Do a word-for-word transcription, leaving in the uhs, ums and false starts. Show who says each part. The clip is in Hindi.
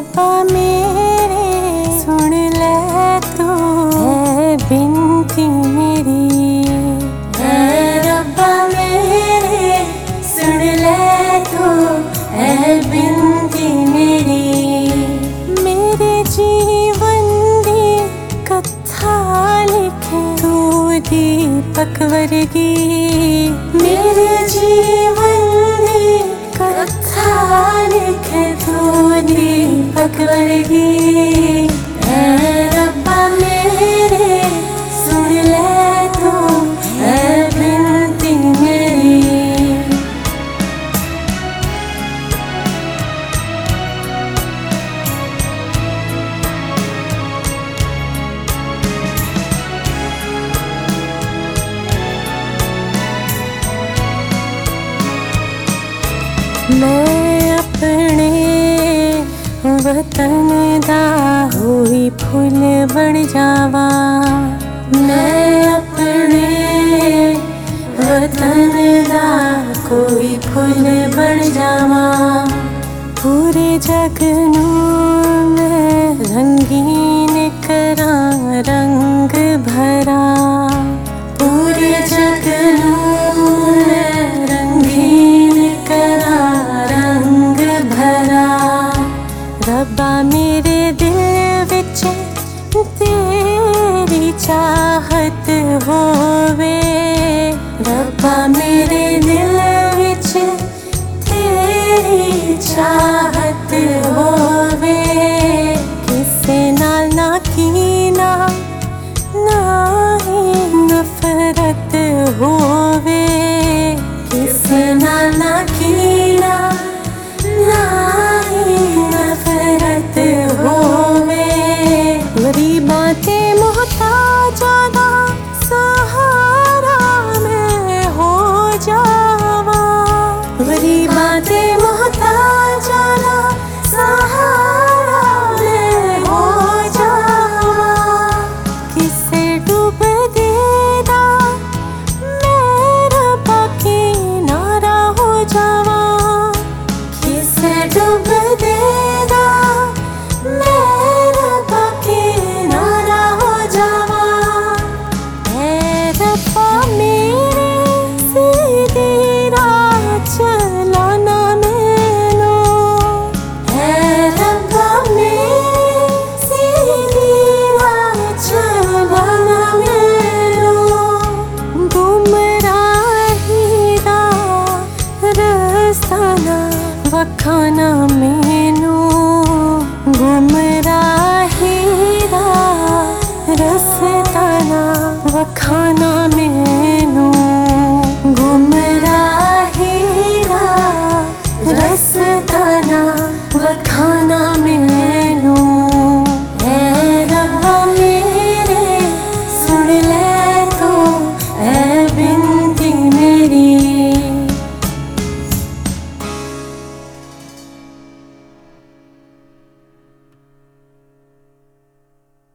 Speaker 1: रब्बा मेरे सुन ले तू है बिनती मेरी। है रब्बा मेरे सुन ले तू है बिनती मेरी। मेरे जीवन दी कथा लिखे तू दीपक वर्गी। मेरे जीवन दी कथा लिखे तू दीपक वर्गी। है रब्बा मेरे सुन ले तू है बिनती मेरी। मैं अपने वतन दा होई फुल बन जावा। मैं अपने वतन दा कोई फुल बन जावा। पूरे जग नूं मैं रंगीन करां रंग भरा। पूरे जग नूं मैं रंगीन करां रंग भरा। रब्बा मेरे दिल विच तेरी चाहत होवे। रब्बा मेरे दिल विच तेरी चाहत होवे। किसे नाल ना कीना ना ही नफरत होवे। किसे नाल ना कीना ना ही नफरत होवे। गरीबां ते मुहताजां दा सहारा मैं हो जावा। गरीबां ते मुहताजां दा सहारा मैं हो जावा। किसे डूबदे दा मैं रब्बा किनारा हो जावा। किसे डूबदे दा मैं रब्बा किनारा हो जावा। है रब्बा मेरे सीधी राह चलाना मैनू। है रब्बा मेरे सीधी राह चलाना मैनू। गुमराही दा रस्ता ना वखाना मैनू।